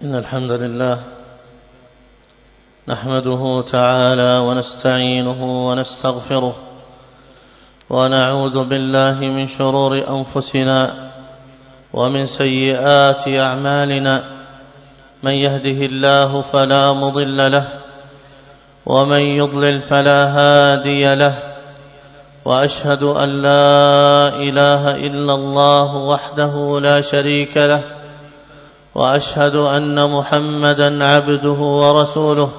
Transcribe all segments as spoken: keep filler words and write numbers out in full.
إن الحمد لله نحمده تعالى ونستعينه ونستغفره ونعوذ بالله من شرور أنفسنا ومن سيئات أعمالنا. من يهده الله فلا مضل له ومن يضلل فلا هادي له، وأشهد أن لا إله إلا الله وحده لا شريك له، وأشهد أن محمدًا عبده ورسوله.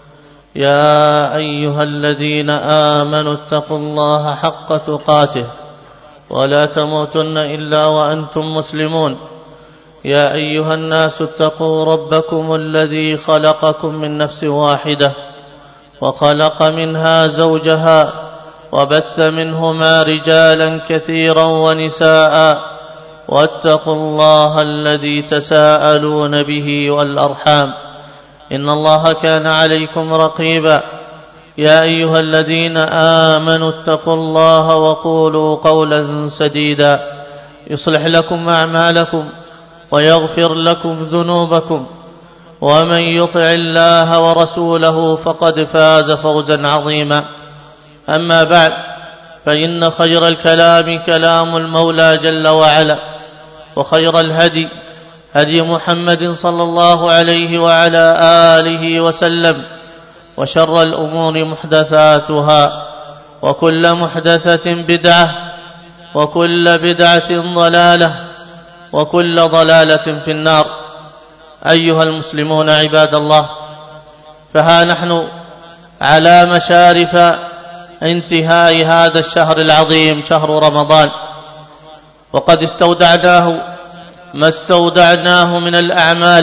يا أيها الذين آمنوا اتقوا الله حق تقاته ولا تموتن إلا وأنتم مسلمون. يا أيها الناس اتقوا ربكم الذي خلقكم من نفس واحدة وخلق منها زوجها وبث منهما رجالا كثيرا ونساء، واتقوا الله الذي تساءلون به والأرحام إن الله كان عليكم رقيبا. يا أيها الذين آمنوا اتقوا الله وقولوا قولا سديدا يصلح لكم أعمالكم ويغفر لكم ذنوبكم، ومن يطع الله ورسوله فقد فاز فوزا عظيما. أما بعد، فإن خير الكلام كلام المولى جل وعلا، وخير الهدي هدي محمد صلى الله عليه وعلى آله وسلم، وشر الأمور محدثاتها، وكل محدثة بدعة، وكل بدعة ضلالة، وكل ضلالة في النار. أيها المسلمون عباد الله، فها نحن على مشارف انتهاء هذا الشهر العظيم شهر رمضان، وقد استودعناه ما استودعناه من الأعمال،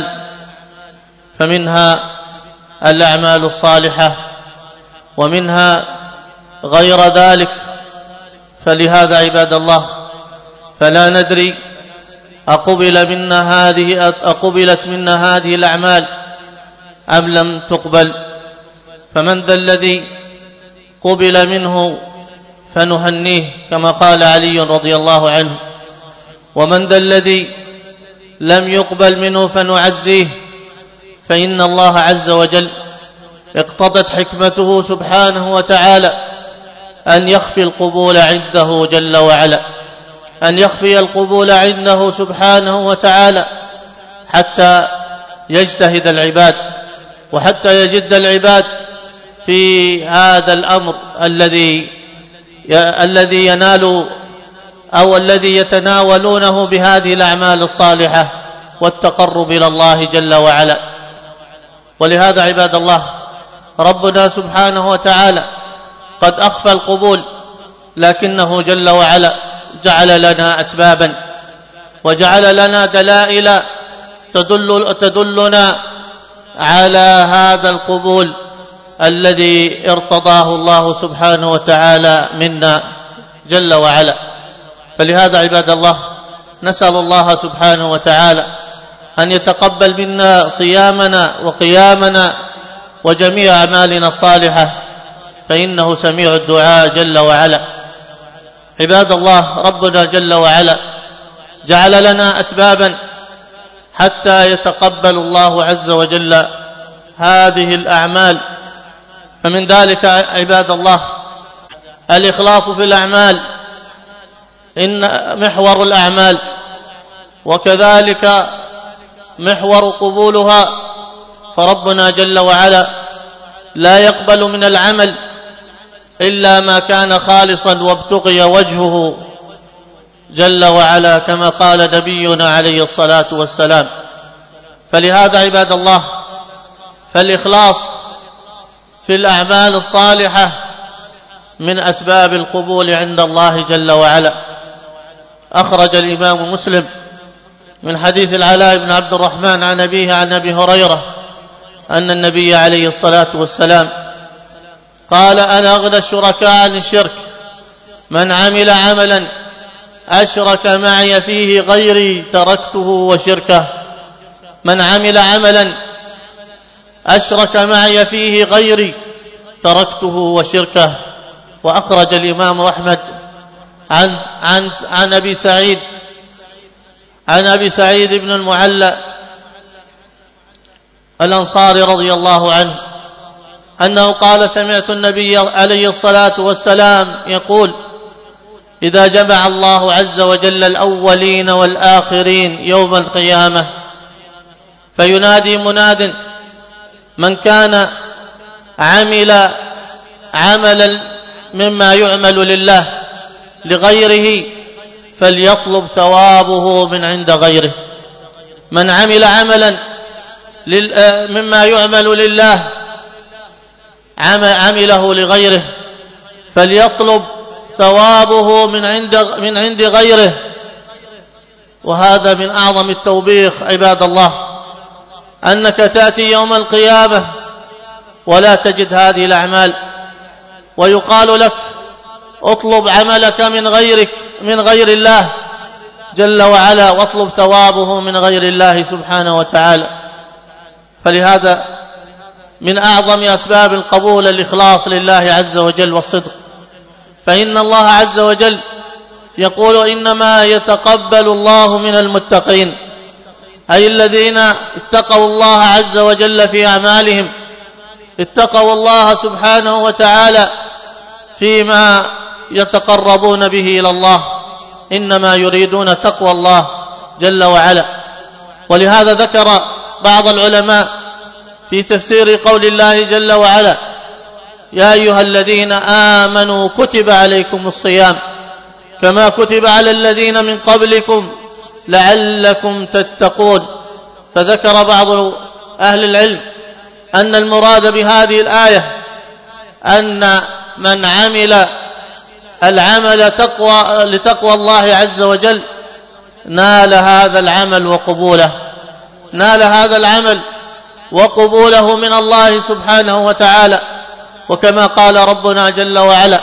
فمنها الأعمال الصالحة ومنها غير ذلك. فلهذا عباد الله فلا ندري أقبل منا هذه أقبلت منا هذه الأعمال أم لم تقبل. فمن ذا الذي قبل منه فنهنيه كما قال علي رضي الله عنه، ومن ذا الذي لم يقبل منه فنعزيه، فإن الله عز وجل اقتضت حكمته سبحانه وتعالى أن يخفي القبول عنده جل وعلا، أن يخفي القبول عنده سبحانه وتعالى حتى يجتهد العباد وحتى يجد العباد في هذا الأمر الذي الذي ينال أو الذي يتناولونه بهذه الأعمال الصالحة والتقرب إلى الله جل وعلا. ولهذا عباد الله ربنا سبحانه وتعالى قد أخفى القبول، لكنه جل وعلا جعل لنا أسبابا وجعل لنا دلائل تدل تدلنا على هذا القبول الذي ارتضاه الله سبحانه وتعالى منا جل وعلا. فلهذا عباد الله نسأل الله سبحانه وتعالى أن يتقبل منا صيامنا وقيامنا وجميع أعمالنا الصالحة، فإنه سميع الدعاء جل وعلا. عباد الله، ربنا جل وعلا جعل لنا أسبابا حتى يتقبل الله عز وجل هذه الأعمال. فمن ذلك عباد الله الإخلاص في الأعمال، إن محور الأعمال، وكذلك محور قبولها. فربنا جل وعلا لا يقبل من العمل إلا ما كان خالصا وابتغي وجهه جل وعلا، كما قال نبينا عليه الصلاة والسلام. فلهذا عباد الله فالإخلاص في الأعمال الصالحة من أسباب القبول عند الله جل وعلا. أخرج الإمام مسلم من حديث العلاء بن عبد الرحمن عن أبيه عن أبي هريرة أن النبي عليه الصلاة والسلام قال: أنا أغنى الشركاء عن الشرك، من عمل عملا أشرك معي فيه غيري تركته وشركه. من عمل عملا أشرك معي فيه غيري تركته وشركه. وأخرج الإمام أحمد عن عن عن أبي سعيد عن أبي سعيد بن المعلى الأنصاري رضي الله عنه أنه قال: سمعت النبي عليه الصلاة والسلام يقول: إذا جمع الله عز وجل الأولين والآخرين يوم القيامة فينادي مناد: من كان عمل عملا مما يعمل لله لغيره فليطلب ثوابه من عند غيره. من عمل عملا مما يعمل لله عمله لغيره فليطلب ثوابه من عند من عند غيره. وهذا من أعظم التوبيخ عباد الله، أنك تأتي يوم القيامة ولا تجد هذه الأعمال، ويقال لك: اطلب عملك من غيرك من غير الله جل وعلا، واطلب ثوابه من غير الله سبحانه وتعالى. فلهذا من أعظم أسباب القبول الإخلاص لله عز وجل والصدق، فإن الله عز وجل يقول: إنما يتقبل الله من المتقين، أي الذين اتقوا الله عز وجل في أعمالهم، اتقوا الله سبحانه وتعالى فيما يتقربون به إلى الله، إنما يريدون تقوى الله جل وعلا. ولهذا ذكر بعض العلماء في تفسير قول الله جل وعلا: يا أيها الذين آمنوا كتب عليكم الصيام كما كتب على الذين من قبلكم لعلكم تتقون. فذكر بعض أهل العلم أن المراد بهذه الآية أن من عمل العمل تقوى لتقوى الله عز وجل نال هذا العمل وقبوله نال هذا العمل وقبوله من الله سبحانه وتعالى. وكما قال ربنا جل وعلا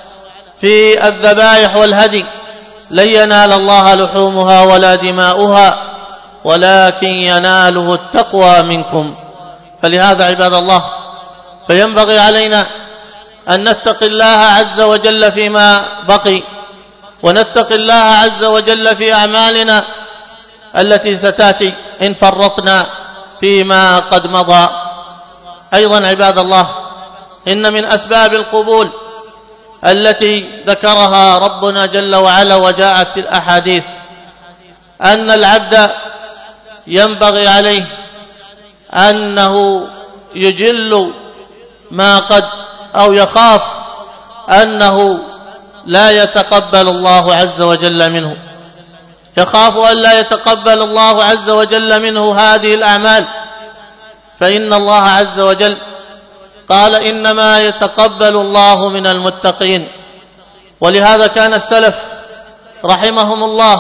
في الذبائح والهدي: لن ينال الله لحومها ولا دماؤها ولكن يناله التقوى منكم. فلهذا عباد الله فينبغي علينا أن نتقي الله عز وجل فيما بقي، ونتقي الله عز وجل في أعمالنا التي ستأتي إن فرطنا فيما قد مضى. أيضا عباد الله، إن من أسباب القبول التي ذكرها ربنا جل وعلا وجاءت في الأحاديث أن العبد ينبغي عليه أنه يجل ما قد أو يخاف أنه لا يتقبل الله عز وجل منه، يخاف أن لا يتقبل الله عز وجل منه هذه الأعمال، فإن الله عز وجل قال: إنما يتقبل الله من المتقين. ولهذا كان السلف رحمهم الله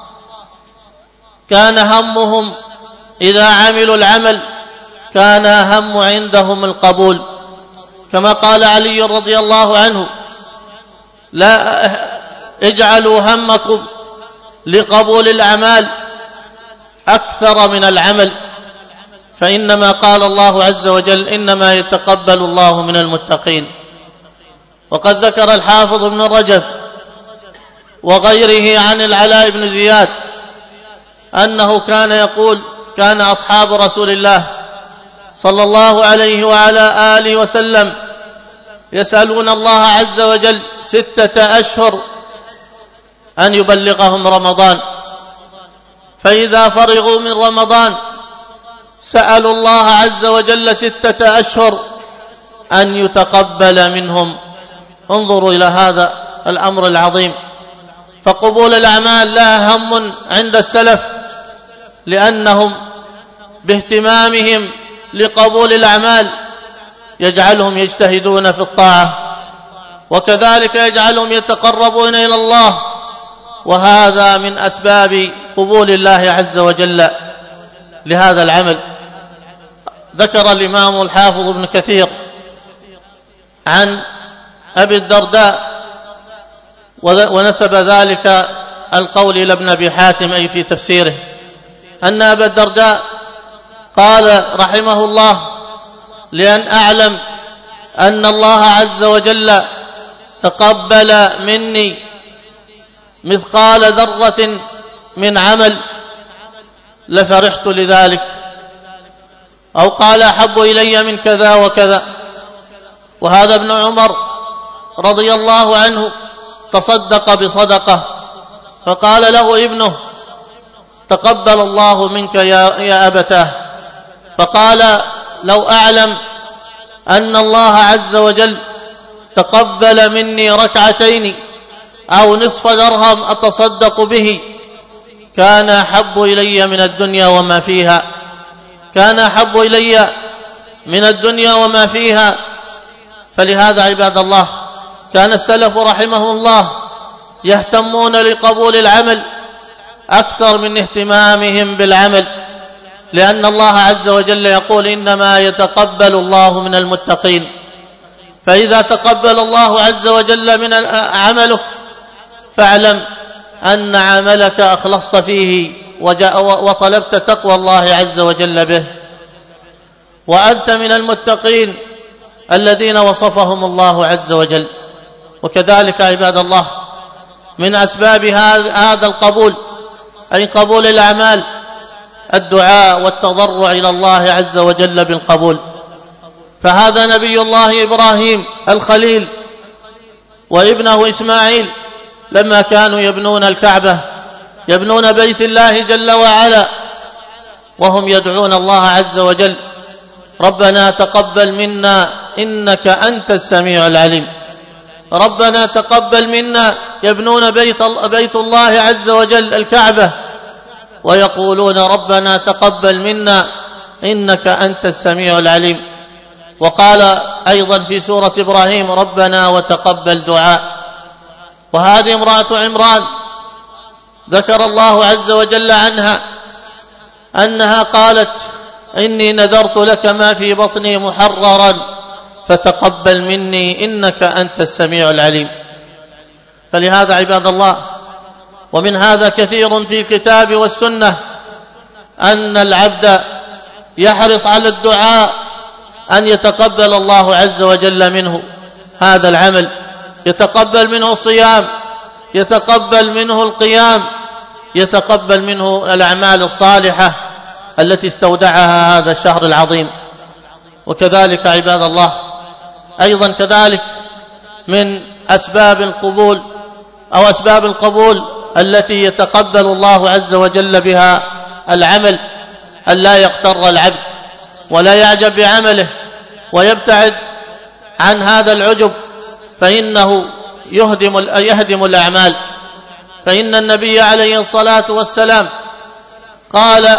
كان همهم إذا عملوا العمل كان هم عندهم القبول، كما قال علي رضي الله عنه: لا اجعلوا همكم لقبول الأعمال أكثر من العمل، فإنما قال الله عز وجل: إنما يتقبل الله من المتقين. وقد ذكر الحافظ ابن رجب وغيره عن العلاء بن زياد أنه كان يقول: كان أصحاب رسول الله صلى الله عليه وعلى آله وسلم يسألون الله عز وجل ستة أشهر أن يبلغهم رمضان، فإذا فرغوا من رمضان سألوا الله عز وجل ستة أشهر أن يتقبل منهم. انظروا إلى هذا الأمر العظيم. فقبول الأعمال لا هم عند السلف، لأنهم باهتمامهم لقبول الأعمال يجعلهم يجتهدون في الطاعة، وكذلك يجعلهم يتقربون إلى الله، وهذا من أسباب قبول الله عز وجل لهذا العمل. ذكر الإمام الحافظ ابن كثير عن أبي الدرداء ونسب ذلك القول إلى ابن أبي حاتم أي في تفسيره، أن أبا الدرداء قال رحمه الله: لأن أعلم أن الله عز وجل تقبل مني مثقال ذرة من عمل لفرحت لذلك. أو قال أحب إلي من كذا وكذا. وهذا ابن عمر رضي الله عنه تصدق بصدقة، فقال له ابنه: تقبل الله منك يا, يا أبتاه. فقال: لو أعلم أن الله عز وجل تقبل مني ركعتين أو نصف درهم أتصدق به كان أحب إلي من الدنيا وما فيها، كان أحب إلي من الدنيا وما فيها. فلهذا عباد الله كان السلف رحمهم الله يهتمون لقبول العمل أكثر من اهتمامهم بالعمل، لأن الله عز وجل يقول: إنما يتقبل الله من المتقين. فإذا تقبل الله عز وجل من عملك فاعلم أن عملك أخلصت فيه وطلبت تقوى الله عز وجل به، وأنت من المتقين الذين وصفهم الله عز وجل. وكذلك عباد الله من أسباب هذا القبول، أي قبول الأعمال، الدعاء والتضرع إلى الله عز وجل بالقبول. فهذا نبي الله إبراهيم الخليل وابنه إسماعيل لما كانوا يبنون الكعبة، يبنون بيت الله جل وعلا، وهم يدعون الله عز وجل: ربنا تقبل منا إنك أنت السميع العليم. ربنا تقبل منا، يبنون بيت, بيت الله عز وجل الكعبة ويقولون: ربنا تقبل منا إنك أنت السميع العليم. وقال أيضا في سورة إبراهيم: ربنا وتقبل دعاء. وهذه امرأة عمران ذكر الله عز وجل عنها أنها قالت: إني نذرت لك ما في بطني محررا فتقبل مني إنك أنت السميع العليم. فلهذا عباد الله، ومن هذا كثير في الكتاب والسنة، أن العبد يحرص على الدعاء أن يتقبل الله عز وجل منه هذا العمل، يتقبل منه الصيام، يتقبل منه القيام، يتقبل منه الأعمال الصالحة التي استودعها هذا الشهر العظيم. وكذلك عباد الله أيضا كذلك من أسباب القبول أو أسباب القبول التي يتقبل الله عز وجل بها العمل أن لا يغتر العبد ولا يعجب بعمله ويبتعد عن هذا العجب، فإنه يهدم, يهدم الأعمال. فإن النبي عليه الصلاة والسلام قال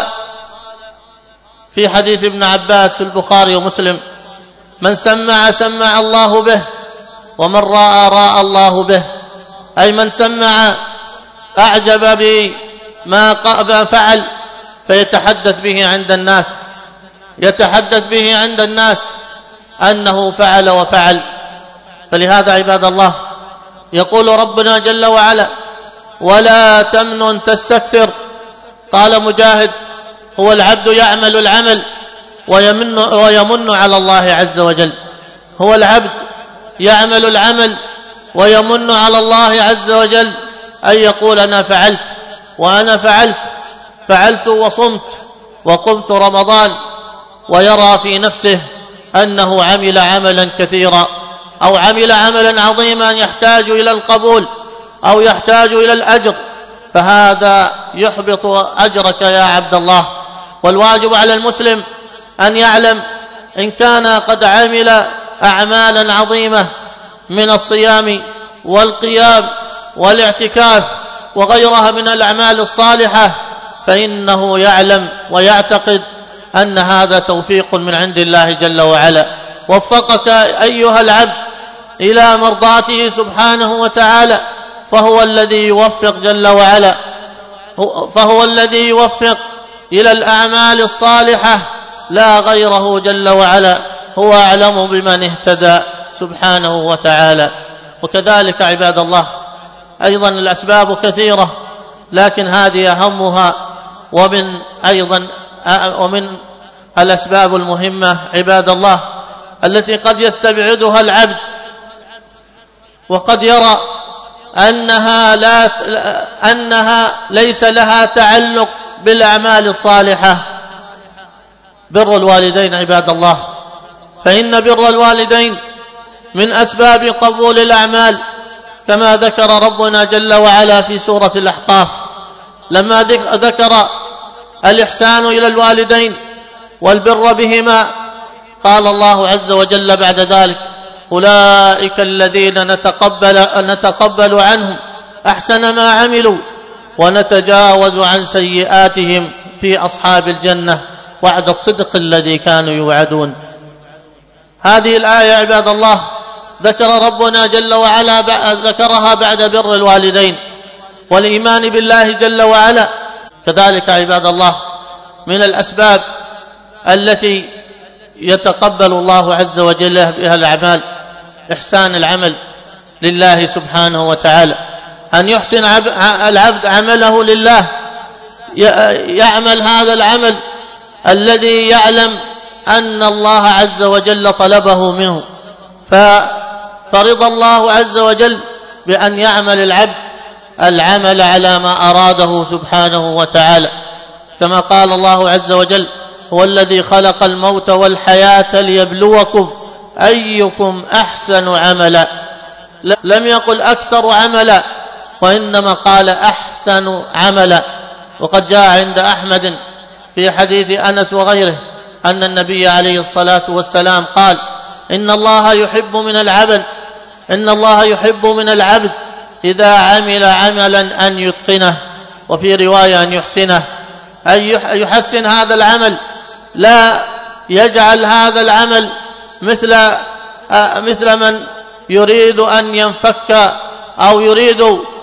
في حديث ابن عباس في البخاري ومسلم: من سمع سمع الله به، ومن راى راى الله به. أي من سمع أعجب بما فعل فيتحدث به عند الناس، يتحدث به عند الناس أنه فعل وفعل. فلهذا عباد الله يقول ربنا جل وعلا: ولا تمنن تستكثر. قال مجاهد: هو العبد يعمل العمل ويمن, ويمن على الله عز وجل. هو العبد يعمل العمل ويمن على الله عز وجل، أن يقول: أنا فعلت وأنا فعلت فعلت وصمت وقمت رمضان، ويرى في نفسه أنه عمل عملا كثيرا أو عمل عملا عظيما يحتاج إلى القبول أو يحتاج إلى الأجر، فهذا يحبط أجرك يا عبد الله. والواجب على المسلم أن يعلم إن كان قد عمل أعمالا عظيمة من الصيام والقيام والاعتكاف وغيرها من الأعمال الصالحة، فإنه يعلم ويعتقد أن هذا توفيق من عند الله جل وعلا. وفقك أيها العبد إلى مرضاته سبحانه وتعالى، فهو الذي يوفق جل وعلا، فهو الذي يوفق إلى الأعمال الصالحة لا غيره جل وعلا. هو أعلم بمن اهتدى سبحانه وتعالى. وكذلك عباد الله أيضا الأسباب كثيرة، لكن هذه أهمها ومن أيضا ومن الأسباب المهمة عباد الله التي قد يستبعدها العبد وقد يرى أنها, لا أنها ليس لها تعلق بالأعمال الصالحة، بر الوالدين عباد الله، فإن بر الوالدين من أسباب قبول الأعمال، كما ذكر ربنا جل وعلا في سورة الأحقاف لما ذكر الإحسان إلى الوالدين والبر بهما. قال الله عز وجل بعد ذلك: أولئك الذين نتقبل, نتقبل عنهم أحسن ما عملوا ونتجاوز عن سيئاتهم في أصحاب الجنة وعد الصدق الذي كانوا يوعدون. هذه الآية عباد الله ذكر ربنا جل وعلا ذكرها بعد بر الوالدين والإيمان بالله جل وعلا. كذلك عباد الله من الأسباب التي يتقبل الله عز وجل بها الأعمال إحسان العمل لله سبحانه وتعالى، أن يحسن العبد عمله لله، يعمل هذا العمل الذي يعلم أن الله عز وجل طلبه منه، فرض الله عز وجل بأن يعمل العبد العمل على ما أراده سبحانه وتعالى، كما قال الله عز وجل: هو الذي خلق الموت والحياة ليبلوكم أيكم أحسن عملا. لم يقل أكثر عملا، وإنما قال أحسن عملا. وقد جاء عند أحمد في حديث أنس وغيره أن النبي عليه الصلاة والسلام قال: إن الله يحب من العبد إن الله يحب من العبد إذا عمل عملا أن يتقنه، وفي رواية أن يحسنه، أن يحسن هذا العمل، لا يجعل هذا العمل مثل مثل من يريد أن ينفك أو يريد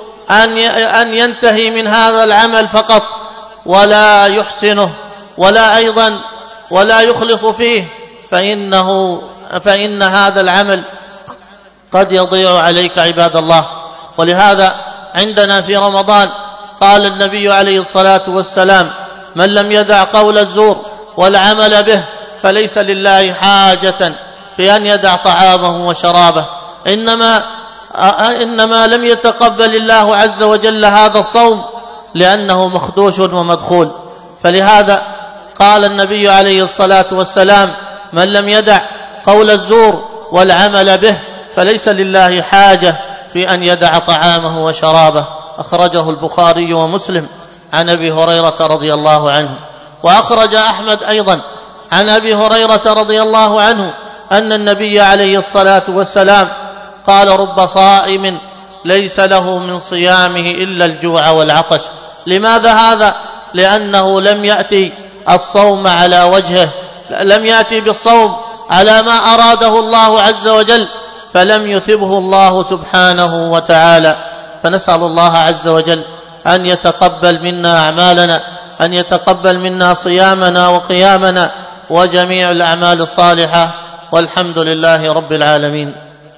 أن ينتهي من هذا العمل فقط ولا يحسنه ولا أيضا ولا يخلص فيه، فإنه فإن هذا العمل قد يضيع عليك عباد الله. ولهذا عندنا في رمضان قال النبي عليه الصلاة والسلام: من لم يدع قول الزور والعمل به فليس لله حاجة في أن يدع طعامه وشرابه. إنما إنما لم يتقبل الله عز وجل هذا الصوم لأنه مخدوش ومدخول. فلهذا قال النبي عليه الصلاة والسلام: من لم يدع قول الزور والعمل به فليس لله حاجة في أن يدع طعامه وشرابه. أخرجه البخاري ومسلم عن أبي هريرة رضي الله عنه. وأخرج أحمد أيضا عن أبي هريرة رضي الله عنه أن النبي عليه الصلاة والسلام قال: رب صائم ليس له من صيامه إلا الجوع والعطش. لماذا هذا؟ لأنه لم يأتي الصوم على وجهه، لم يأتي بالصوم على ما أراده الله عز وجل، فلم يثبه الله سبحانه وتعالى. فنسأل الله عز وجل أن يتقبل منا أعمالنا، أن يتقبل منا صيامنا وقيامنا وجميع الأعمال الصالحة، والحمد لله رب العالمين.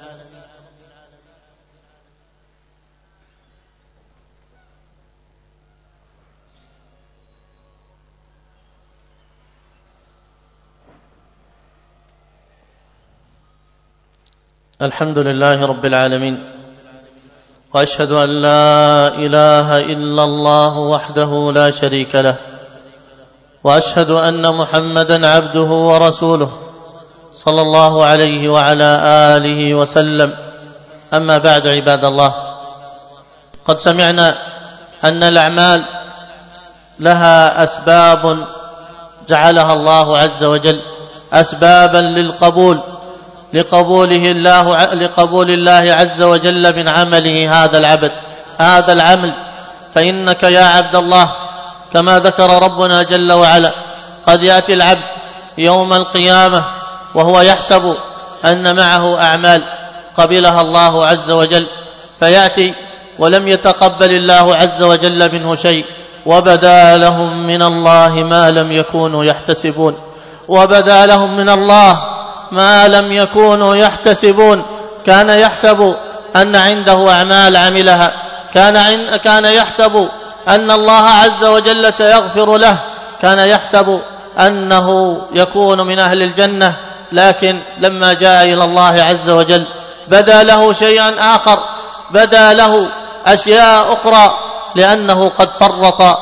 الحمد لله رب العالمين، وأشهد أن لا إله إلا الله وحده لا شريك له، وأشهد أن محمدا عبده ورسوله صلى الله عليه وعلى آله وسلم. أما بعد عباد الله، قد سمعنا أن الأعمال لها أسباب جعلها الله عز وجل أسبابا للقبول لقبوله الله لقبول الله عز وجل من عمله هذا العبد هذا العمل. فإنك يا عبد الله كما ذكر ربنا جل وعلا قد يأتي العبد يوم القيامة وهو يحسب أن معه أعمال قبلها الله عز وجل، فيأتي ولم يتقبل الله عز وجل منه شيء، وبدا لهم من الله ما لم يكونوا يحتسبون وبدا لهم من الله ما لم يكونوا يحتسبون. كان يحسب أن عنده أعمال عملها، كان عن كان يحسب أن الله عز وجل سيغفر له، كان يحسب أنه يكون من أهل الجنة، لكن لما جاء إلى الله عز وجل بدا له شيئا آخر، بدا له أشياء أخرى، لأنه قد فرط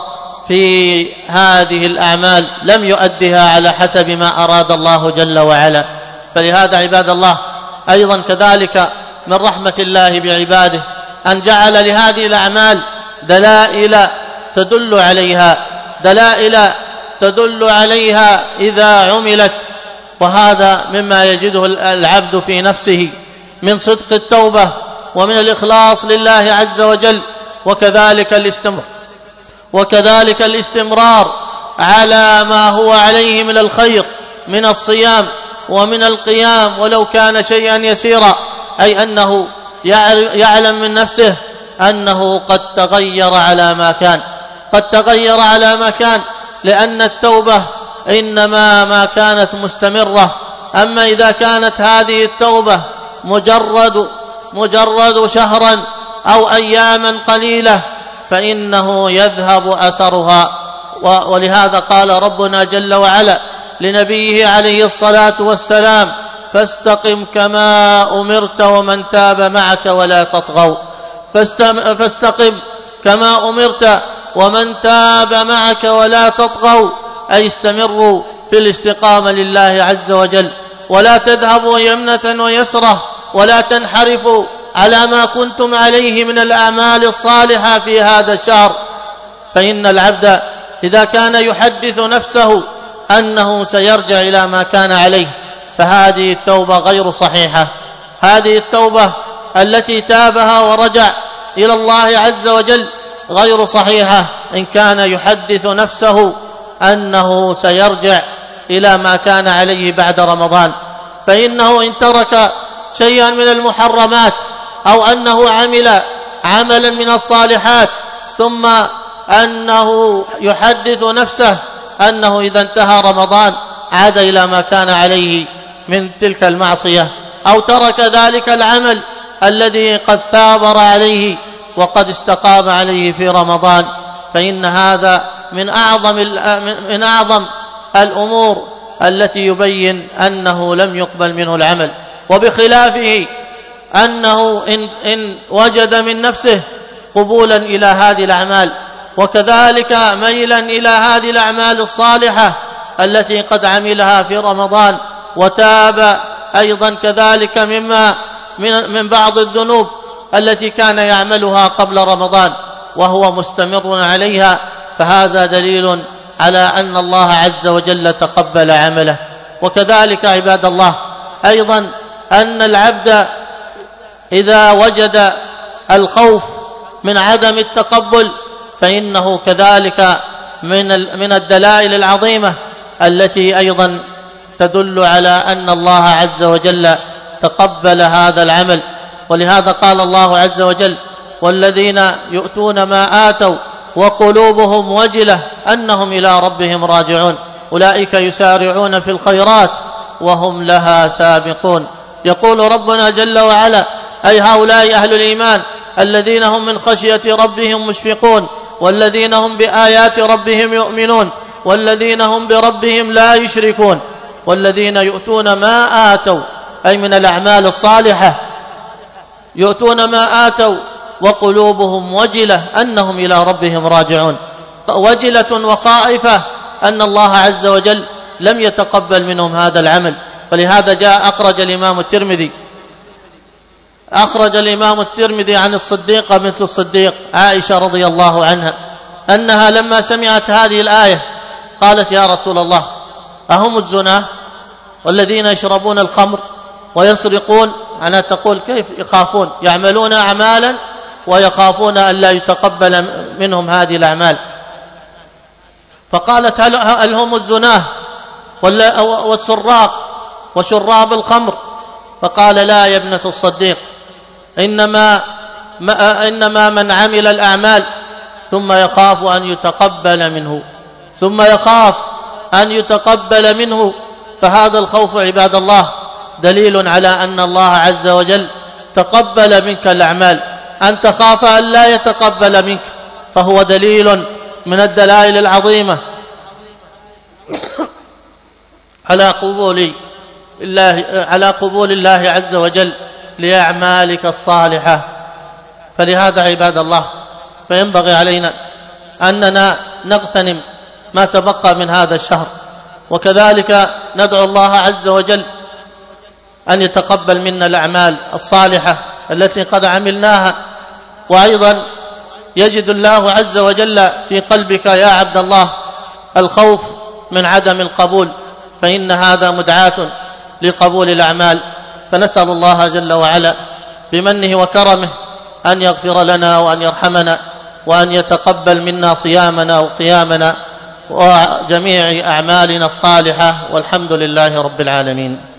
في هذه الأعمال لم يؤدها على حسب ما أراد الله جل وعلا. فلهذا عباد الله أيضا كذلك من رحمة الله بعباده أن جعل لهذه الأعمال دلائل تدل عليها دلائل تدل عليها إذا عملت، وهذا مما يجده العبد في نفسه من صدق التوبة ومن الإخلاص لله عز وجل، وكذلك الاستمرار وكذلك الاستمرار على ما هو عليه من الخير من الصيام ومن القيام ولو كان شيئا يسيرا، أي أنه يعلم من نفسه أنه قد تغير على ما كان قد تغير على ما كان لأن التوبة إنما ما كانت مستمرة. أما إذا كانت هذه التوبة مجرد مجرد شهرا أو أياما قليلة فإنه يذهب أثرها. ولهذا قال ربنا جل وعلا لنبيه عليه الصلاة والسلام: فاستقم كما أمرت ومن تاب معك ولا تطغوا. فاستقم كما أمرت ومن تاب معك ولا تطغوا، أي استمروا في الاستقامة لله عز وجل، ولا تذهبوا يمنة ويسرة، ولا تنحرفوا على ما كنتم عليه من الأعمال الصالحة في هذا الشهر. فإن العبد إذا كان يحدث نفسه أنه سيرجع إلى ما كان عليه فهذه التوبة غير صحيحة. هذه التوبة التي تابها ورجع إلى الله عز وجل غير صحيحة إن كان يحدث نفسه أنه سيرجع إلى ما كان عليه بعد رمضان. فإنه إن ترك شيئا من المحرمات أو أنه عمل عملا من الصالحات ثم أنه يحدث نفسه أنه إذا انتهى رمضان عاد إلى ما كان عليه من تلك المعصية، أو ترك ذلك العمل الذي قد ثابر عليه وقد استقام عليه في رمضان، فإن هذا من أعظم من أعظم الأمور التي يبين أنه لم يقبل منه العمل. وبخلافه أنه إن, إن وجد من نفسه قبولا إلى هذه الأعمال وكذلك ميلا إلى هذه الأعمال الصالحة التي قد عملها في رمضان، وتاب أيضا كذلك مما من, من بعض الذنوب التي كان يعملها قبل رمضان وهو مستمر عليها، فهذا دليل على أن الله عز وجل تقبل عمله. وكذلك عباد الله أيضا أن العبد إذا وجد الخوف من عدم التقبل فإنه كذلك من من الدلائل العظيمة التي أيضا تدل على أن الله عز وجل تقبل هذا العمل. ولهذا قال الله عز وجل: والذين يؤتون ما آتوا وقلوبهم وجلة أنهم إلى ربهم راجعون أولئك يسارعون في الخيرات وهم لها سابقون. يقول ربنا جل وعلا: أي هؤلاء أهل الإيمان الذين هم من خشية ربهم مشفقون، والذين هم بآيات ربهم يؤمنون، والذين هم بربهم لا يشركون، والذين يؤتون ما آتوا أي من الأعمال الصالحة، يؤتون ما آتوا وقلوبهم وجلة أنهم إلى ربهم راجعون، وجلة وخائفة أن الله عز وجل لم يتقبل منهم هذا العمل. فلهذا جاء أخرج الإمام الترمذي أخرج الإمام الترمذي عن الصديقة مثل الصديق عائشة رضي الله عنها أنها لما سمعت هذه الآية قالت: يا رسول الله، أهم الزنا والذين يشربون الخمر ويسرقون؟ أنا تقول كيف يخافون؟ يعملون أعمالا ويخافون أن لا يتقبل منهم هذه الأعمال. فقالت: هل هم الزنا والسراق وشراب الخمر؟ فقال: لا يا ابنة الصديق، إنما, إنما من عمل الأعمال ثم يخاف أن يتقبل منه ثم يخاف أن يتقبل منه فهذا الخوف عباد الله دليل على أن الله عز وجل تقبل منك الأعمال. أن تخاف أن لا يتقبل منك فهو دليل من الدلائل العظيمة على قبول الله على قبول الله عز وجل لأعمالك الصالحة. فلهذا عباد الله فينبغي علينا أننا نغتنم ما تبقى من هذا الشهر. وكذلك ندعو الله عز وجل أن يتقبل منا الأعمال الصالحة التي قد عملناها. وأيضا يجد الله عز وجل في قلبك يا عبد الله الخوف من عدم القبول، فإن هذا مدعاة لقبول الأعمال. فنسأل الله جل وعلا بمنه وكرمه أن يغفر لنا وأن يرحمنا وأن يتقبل منا صيامنا وقيامنا وجميع أعمالنا الصالحة، والحمد لله رب العالمين.